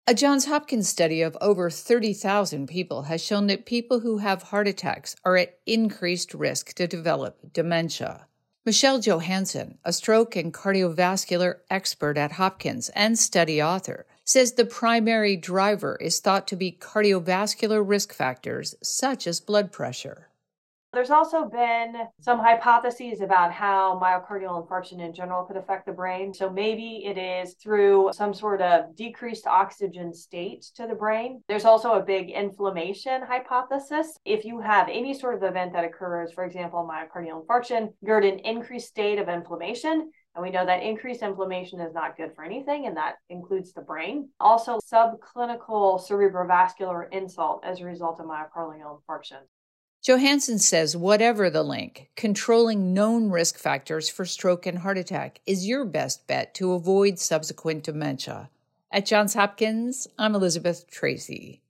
A Johns Hopkins study of over 30,000 people has shown that people who have heart attacks are at increased risk to develop dementia. Michelle Johansson, a stroke and cardiovascular expert at Hopkins and study author, says the primary driver is thought to be cardiovascular risk factors such as blood pressure. There's also been some hypotheses about how myocardial infarction in general could affect the brain. So maybe it is through some sort of decreased oxygen state to the brain. There's also a big inflammation hypothesis. If you have any sort of event that occurs, for example, myocardial infarction, you're at an increased state of inflammation. And we know that increased inflammation is not good for anything, and that includes the brain. Also, subclinical cerebrovascular insult as a result of myocardial infarction. Johansson says whatever the link, controlling known risk factors for stroke and heart attack is your best bet to avoid subsequent dementia. At Johns Hopkins, I'm Elizabeth Tracy.